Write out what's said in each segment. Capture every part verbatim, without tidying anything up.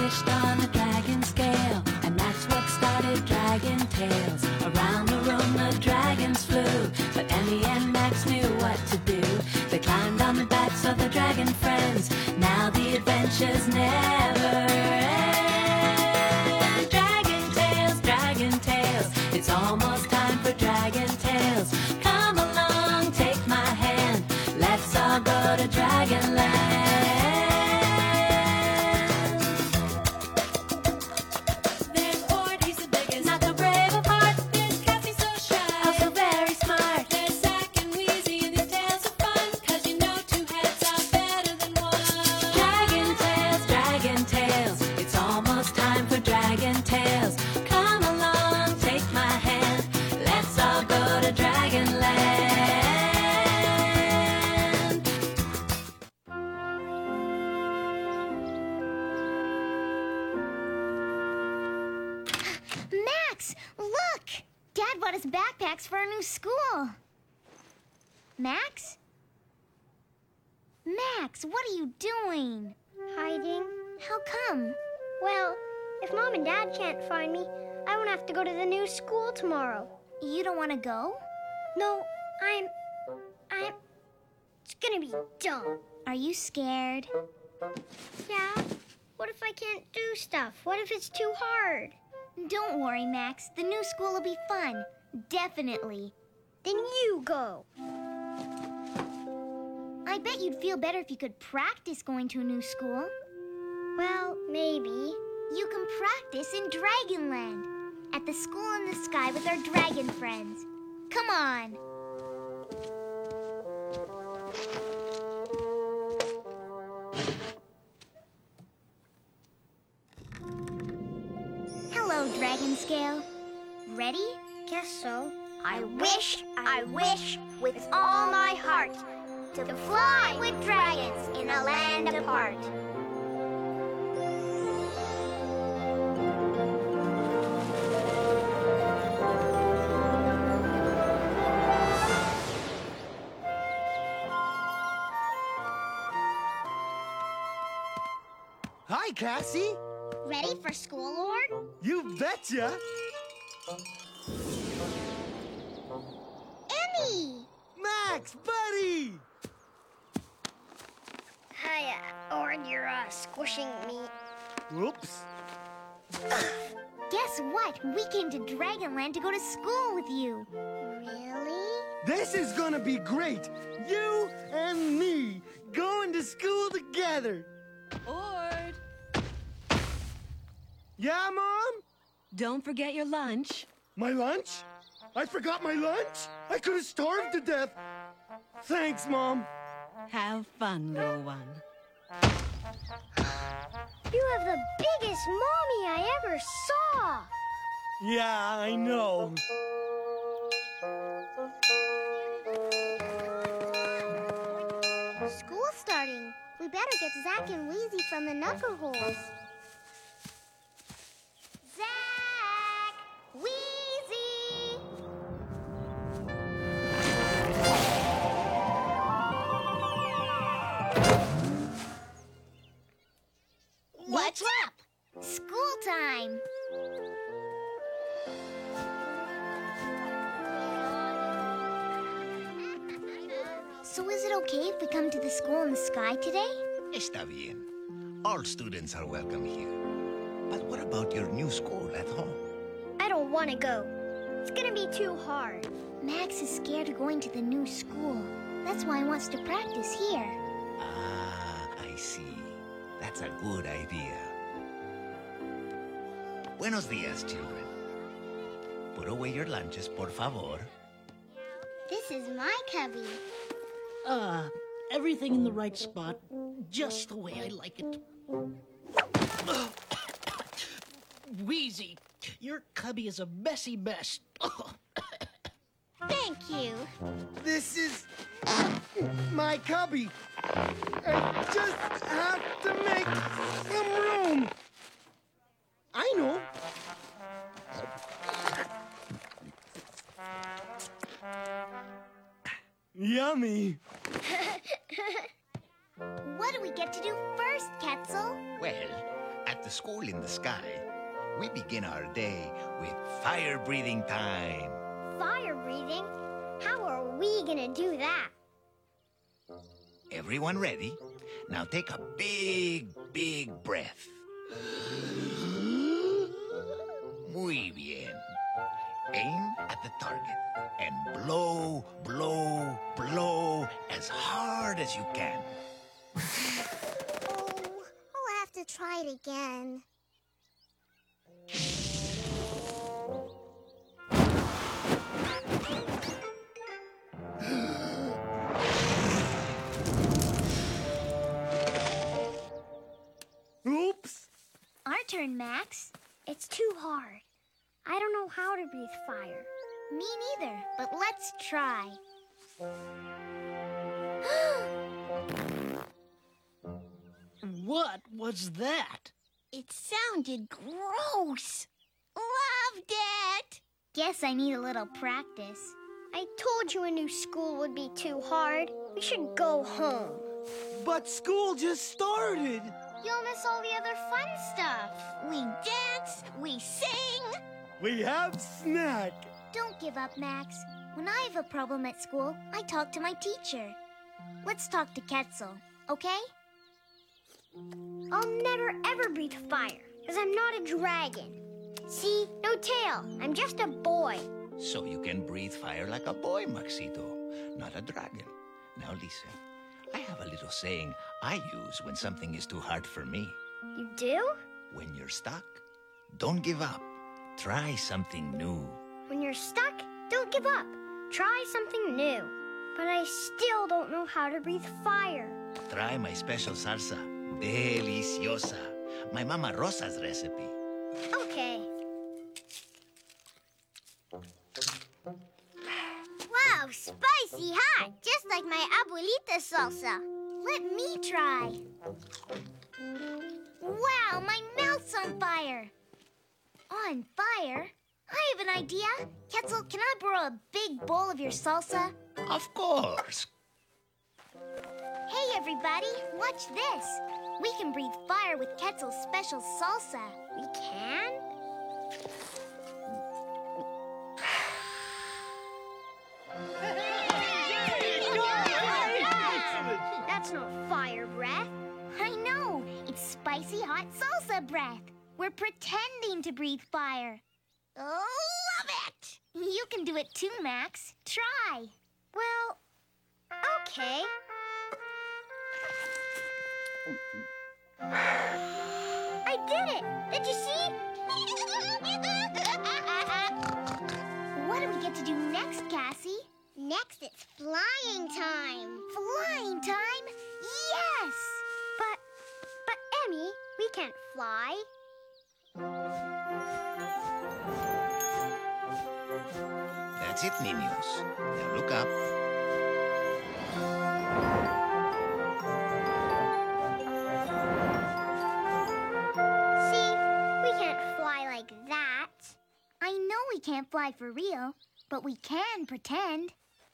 wished on a dragon scale, and that's what started Dragon Tales. Around the room the dragons flew, but Emmy and Max knew what to do. They climbed on the backs of the dragon friends. Now the adventures never end. Dragon Tales, Dragon Tales, it's almost time for Dragon Tales. Come along, take my hand, let's all go to Dragonland. There's Ord, he's the biggest, not the brave of heart. There's Cassie, so shy, also very smart. There's Zack and Wheezy, and these tales are fun, 'cause you know two heads are better than one. Dragon Tales, Dragon Tales, it's almost time for Dragon Tales. Come along, take my hand, let's all go to Dragonland. Max, look! Dad bought us backpacks for our new school. Max? Max, what are you doing? Hiding. How come? Well, if Mom and Dad can't find me, I won't have to go to the new school tomorrow. You don't want to go? No, I'm... I'm... It's gonna be dumb. Are you scared? Yeah? What if I can't do stuff? What if it's too hard? Don't worry, Max. The new school will be fun. Definitely. Then you go. I bet you'd feel better if you could practice going to a new school. Well, maybe. You can practice in Dragonland, at the school in the sky with our dragon friends. Come on. Hello, Dragon Scale. Ready? Guess so. I wish, I wish, with all my heart, to fly with dragons in a land apart. Hi, Cassie. Ready for school, Lord? You betcha. Emmy! Max, buddy. Hiya, Ord, you're uh, squishing me. Whoops. Guess what? We came to Dragonland to go to school with you. Really? This is gonna be great. You and me going to school together. Ord, Yeah, Mom? don't forget your lunch. My lunch? I forgot my lunch? I could have starved to death. Thanks, Mom. Have fun, little one. You have the biggest mommy I ever saw. Yeah, I know. School's starting. We better get Zack and Wheezy from the Knuckleholes. Zack! Wheezy! What's up? School time. So is it okay if we come to the school in the sky today? Está bien. All students are welcome here. But what about your new school at home? I don't want to go. It's gonna be too hard. Max is scared of going to the new school. That's why he wants to practice here. Ah, I see. That's a good idea. Buenos días, children. Put away your lunches, por favor. This is my cubby. Uh, everything in the right spot, just the way I like it. Wheezy, your cubby is a messy mess. Thank you. This is my cubby. I just have to make some room. I know. Yummy. What do we get to do first, Quetzal? Well, at the school in the sky, we begin our day with fire-breathing time. Fire breathing? How are we gonna do that? Everyone ready? Now take a big, big breath. Muy bien. Aim at the target and blow, blow, blow as hard as you can. Oh, I'll have to try it again. Oops! Our turn, Max. It's too hard. I don't know how to breathe fire. Me neither, but let's try. What was that? It sounded gross. Loved it. Guess I need a little practice. I told you a new school would be too hard. We should go home. But school just started! You'll miss all the other fun stuff. We dance, we sing. We have snack! Don't give up, Max. When I have a problem at school, I talk to my teacher. Let's talk to Quetzal, okay? I'll never ever breathe fire, because I'm not a dragon. See? No tail. I'm just a boy. So you can breathe fire like a boy, Maxito, not a dragon. Now listen, I have a little saying I use when something is too hard for me. You do? When you're stuck, don't give up. Try something new. When you're stuck, don't give up. Try something new. But I still don't know how to breathe fire. Try my special salsa. Deliciosa. My Mama Rosa's recipe. Okay. Wow, spicy hot, just like my abuelita's salsa. Let me try. Wow, my mouth's on fire. On fire? I have an idea. Quetzal, can I borrow a big bowl of your salsa? Of course. Hey, everybody, watch this. We can breathe fire with Quetzal's special salsa. We can? That's not fire breath. I know. It's spicy hot salsa breath. We're pretending to breathe fire. Love it! You can do it too, Max. Try. Well, okay. I did it! Did you see? What do we get to do next, Cassie? Next, it's flying time. Flying time? Yes! But, but Emmy, we can't fly. That's it, niños. Now look up. See, we can't fly like that. I know we can't fly for real, but we can pretend.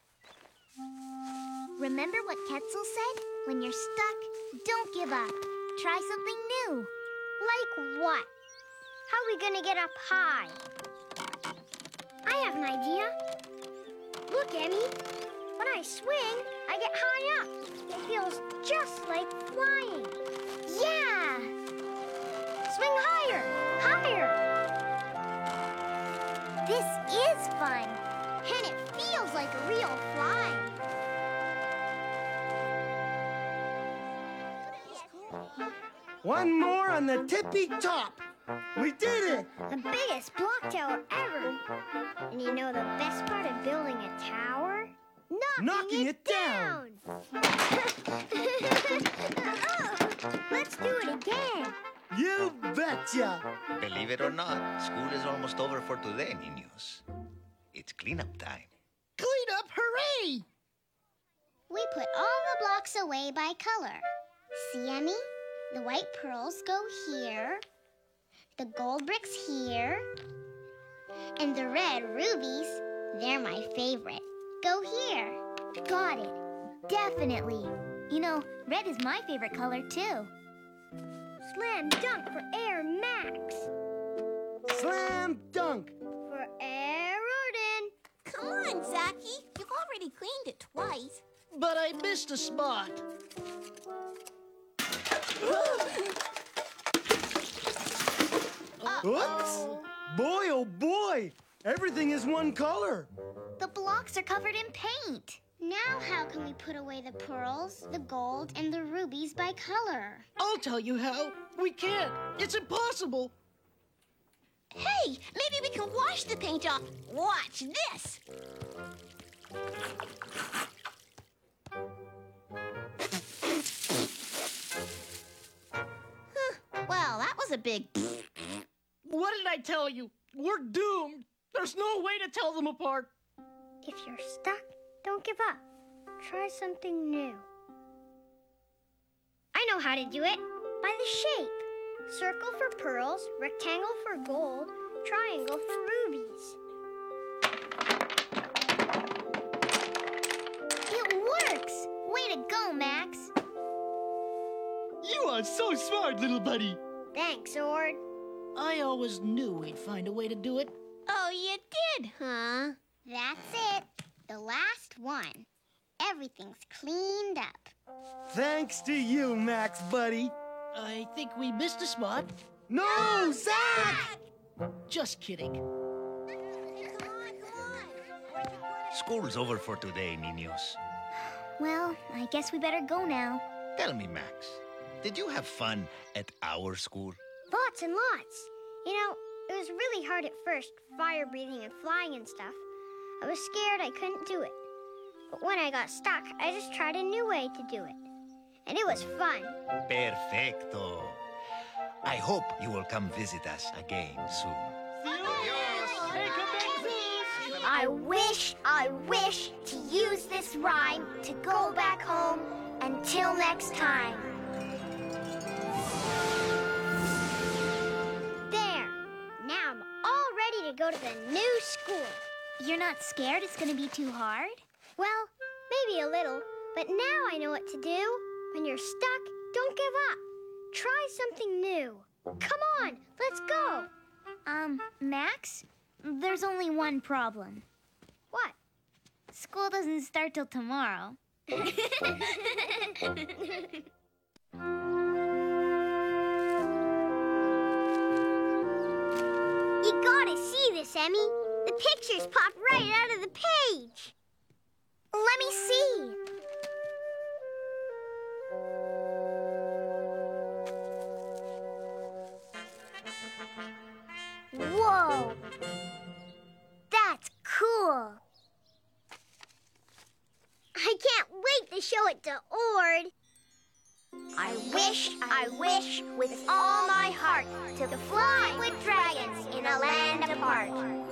Remember what Quetzal said? When you're stuck, don't give up. Try something new. Like what? How are we gonna get up high? I have an idea. Look, Emmy. When I swing, I get high up. It feels just like flying. Yeah! Swing higher, higher. This is fun. And it feels like a real fly. One more on the tippy top! We did it! The biggest block tower ever. And you know the best part of building a tower? Knocking, Knocking it down. Oh, let's do it again. You betcha! Believe it or not, school is almost over for today, niños. It's cleanup time. Clean up, hooray! We put all the blocks away by color. See, Emmy? The white pearls go here. The gold bricks here. And the red rubies, they're my favorite, go here. Got it. Definitely. You know, red is my favorite color, too. Slam dunk for Air Max. Slam dunk. For Air Arden. Come on, Zaki. You've already cleaned it twice. But I missed a spot. Oops. Boy, oh boy. Everything is one color. The blocks are covered in paint. Now how can we put away the pearls, the gold, and the rubies by color? I'll tell you how. We can't. It's impossible. Hey, maybe we can wash the paint off. Watch this. Huh. Well, that was a big... What did I tell you? We're doomed. There's no way to tell them apart. If you're stuck, don't give up. Try something new. I know how to do it. By the shape. Circle for pearls, rectangle for gold, triangle for rubies. It works! Way to go, Max. You are so smart, little buddy. Thanks, Ord. I always knew we'd find a way to do it. Oh, you did, huh? That's it. The last one. Everything's cleaned up. Thanks to you, Max, buddy. I think we missed a spot. No, Zach! Just kidding. Come on, come on. School's over for today, niños. Well, I guess we better go now. Tell me, Max, did you have fun at our school? Lots and lots. You know, it was really hard at first, fire breathing and flying and stuff. I was scared I couldn't do it. But when I got stuck, I just tried a new way to do it. And it was fun. Perfecto. I hope you will come visit us again soon. I wish, I wish to use this rhyme to go back home. Until next time. There. Now I'm all ready to go to the new school. You're not scared it's gonna be too hard? Well, maybe a little, but now I know what to do. When you're stuck, don't give up. Try something new. Come on, let's go. Um, Max? There's only one problem. What? School doesn't start till tomorrow. You gotta see this, Emmy. The pictures pop right out of the page. Let me see. Whoa! That's cool. I can't wait to show it to Ord. I wish, I wish with all my heart to fly with dragons in a land apart.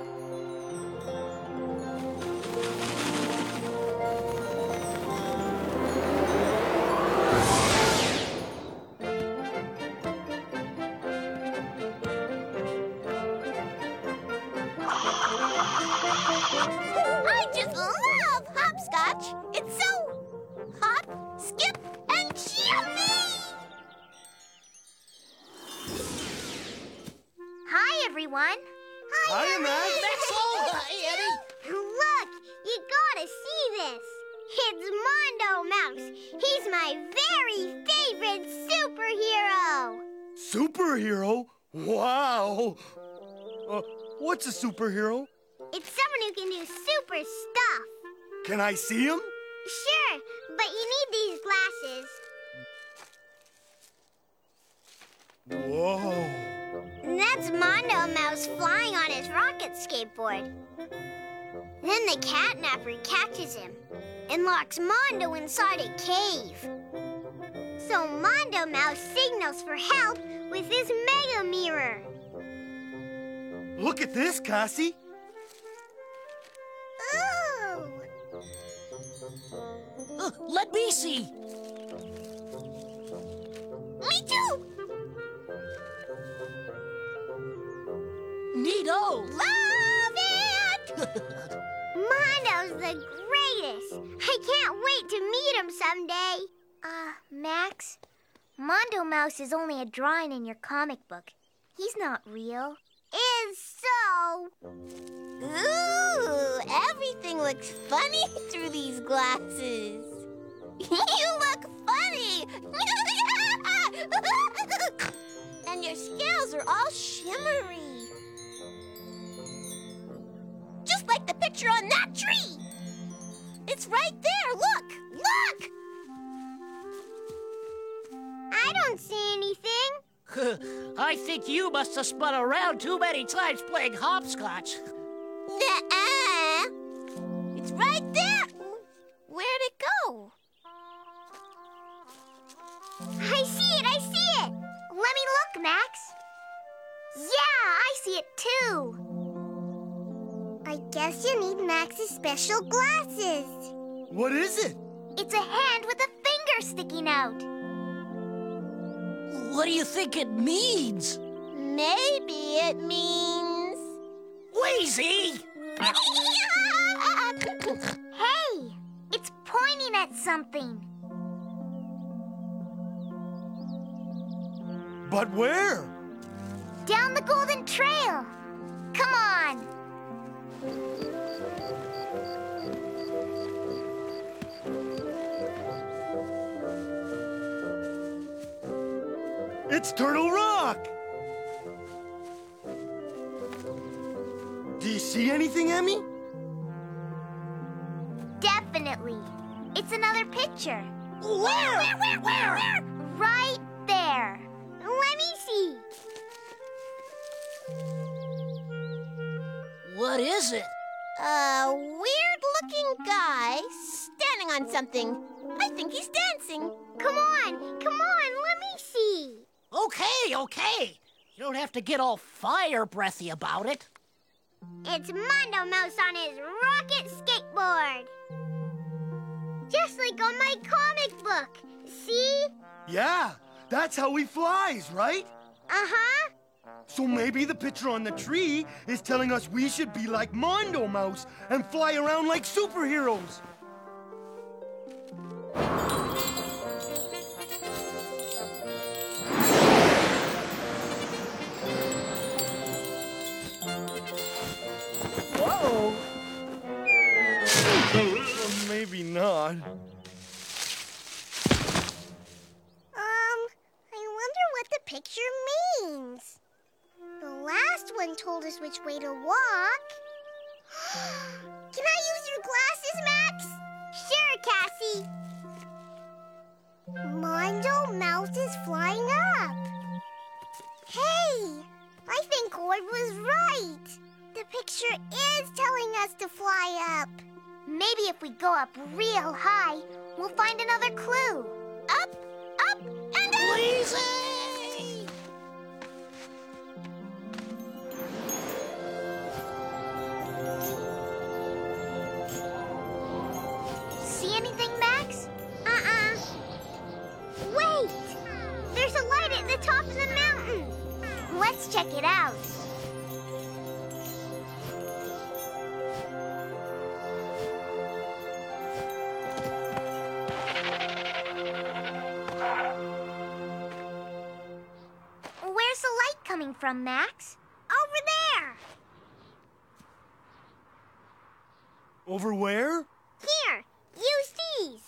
I just love hopscotch. It's so hop, skip, and jumpy. Hi, everyone. Hi, Max. That's all, uh, Eddie. Look, you gotta see this. It's Mondo Mouse. He's my very favorite superhero. Superhero? Wow. Uh, what's a superhero? It's someone who can do super stuff. Can I see him? Sure, but you need these glasses. Whoa. That's Mondo Mouse flying on his rocket skateboard. Then the catnapper catches him and locks Mondo inside a cave. So Mondo Mouse signals for help with his mega mirror. Look at this, Cassie. Ooh! Uh, let me see. Me too. Neato. Love it. Mondo's the greatest. I can't wait to meet him someday. Uh, Max, Mondo Mouse is only a drawing in your comic book. He's not real. Is so. Ooh, everything looks funny through these glasses. You look funny. And your scales are all shimmery. Just like the picture on that tree. It's right there. Look, look. I don't see anything. I think you must have spun around too many times playing hopscotch. Nuh-uh. It's right there. Where'd it go? I see it, I see it. Let me look, Max. Yeah, I see it too. I guess you need Max's special glasses. What is it? It's a hand with a finger sticking out. What do you think it means? Maybe it means... Wheezy! Hey, it's pointing at something. But where? Down the Golden Trail. Come on. It's Turtle Rock! Do you see anything, Emmy? Definitely. It's another picture. Where? Where, where, where? Right there. Let me see. What is it? A weird-looking guy standing on something. I think he's dancing. Come on, come on, let me see. Okay, okay. You don't have to get all fire breathy about it. It's Mondo Mouse on his rocket skateboard. Just like on my comic book. See? Yeah, that's how he flies, right? Uh-huh. So maybe the picture on the tree is telling us we should be like Mondo Mouse and fly around like superheroes. Whoa! Well, maybe not. Um, I wonder what the picture means. The last one told us which way to walk. Can I use your glasses, Max? Sure, Cassie. Mondo Mouse is flying up. Hey, I think Gord was right. The picture is telling us to fly up. Maybe if we go up real high, we'll find another clue. Up, up, and up! Wheezy! See anything, Max? Uh-uh. Wait! There's a light at the top of the mountain. Let's check it out. Where's the light coming from, Max? Over there! Over where? Here, use these.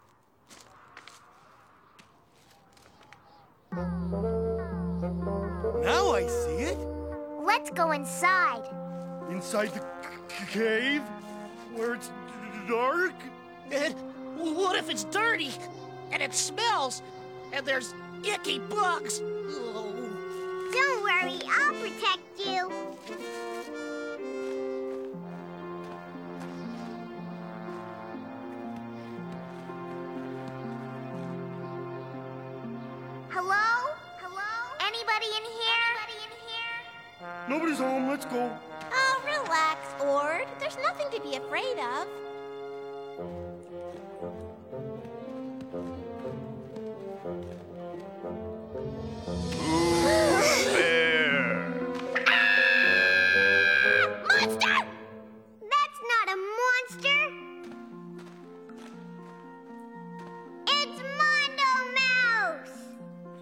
Now I see it. Let's go inside. Inside the c- cave? Where it's d- dark? And what if it's dirty? And it smells? And there's icky bugs? Oh. Don't worry, I'll protect you. Hello? Hello? Anybody in here? Anybody in here? Nobody's home. Let's go. Oh, relax, Ord. There's nothing to be afraid of. Monster! That's not a monster. It's Mondo Mouse.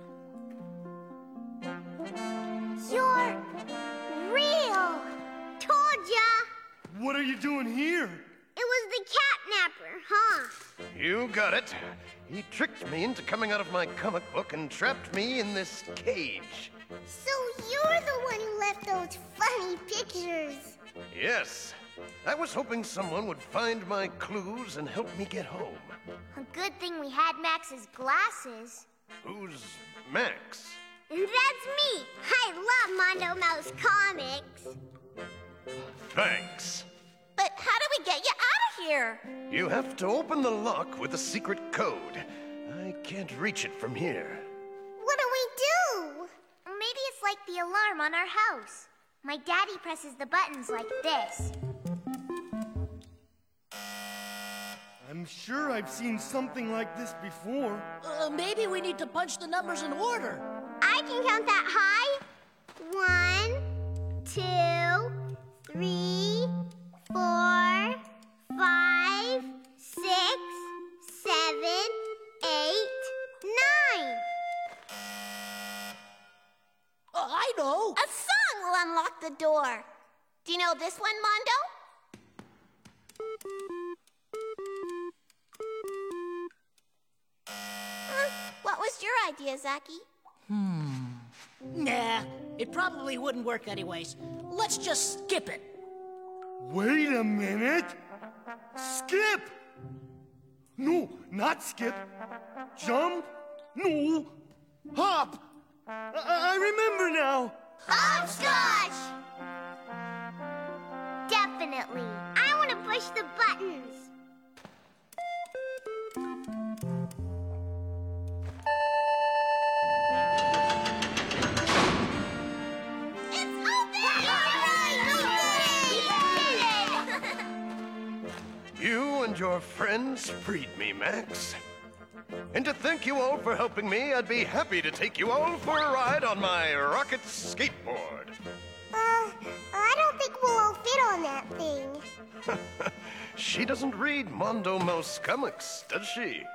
You got it. He tricked me into coming out of my comic book and trapped me in this cage. So you're the one who left those funny pictures. Yes. I was hoping someone would find my clues and help me get home. A good thing we had Max's glasses. Who's Max? That's me. I love Mondo Mouse comics. Thanks. But how do we get you out of here? You have to open the lock with a secret code. I can't reach it from here. What do we do? Maybe it's like the alarm on our house. My daddy presses the buttons like this. I'm sure I've seen something like this before. Uh, maybe we need to punch the numbers in order. I can count that high. One, two, three, four, five, six, seven, eight, nine. Uh, I know. A song will unlock the door. Do you know this one, Mondo? Huh? What was your idea, Zaki? Nah, it probably wouldn't work anyways. Let's just skip it. Wait a minute. Skip! No, not skip. Jump? No. Hop! I, I remember now. Hopscotch! Definitely. I want to push the buttons. It's open! You and your friends freed me, Max. And to thank you all for helping me, I'd be happy to take you all for a ride on my rocket skateboard. Uh, I don't think we'll all fit on that thing. She doesn't read Mondo Mouse comics, does she?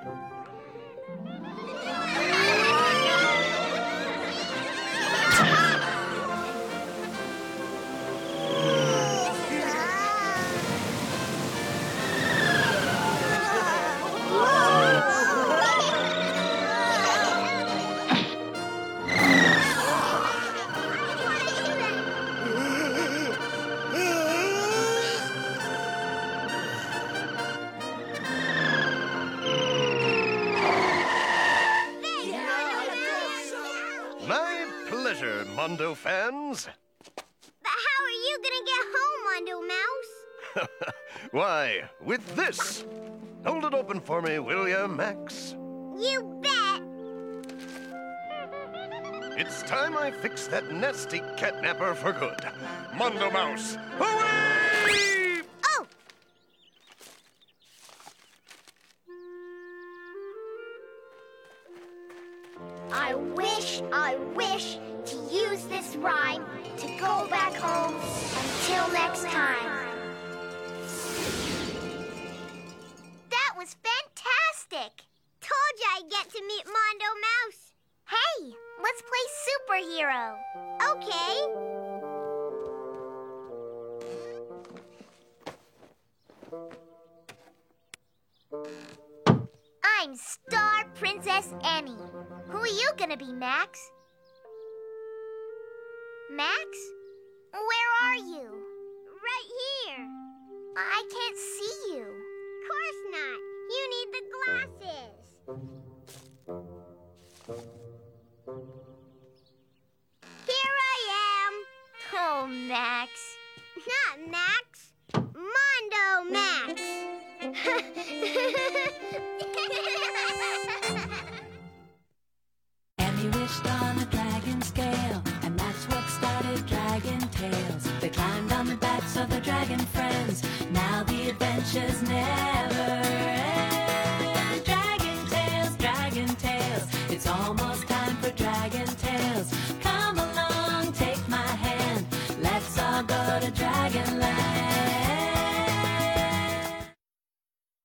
My pleasure, Mondo fans. But how are you gonna get home, Mondo Mouse? Why, with this. Hold it open for me, will ya, Max? You bet. It's time I fix that nasty catnapper for good. Mondo Mouse, away! Oh! I wish, I wish to use this rhyme to go back home until next time. That was fantastic! Told you I'd get to meet Mondo Mouse. Hey, let's play superhero. Okay. I'm Star Princess Emmy. Who are you gonna be, Max? Max? Where are you? Right here. I can't see you. Of course not. You need the glasses.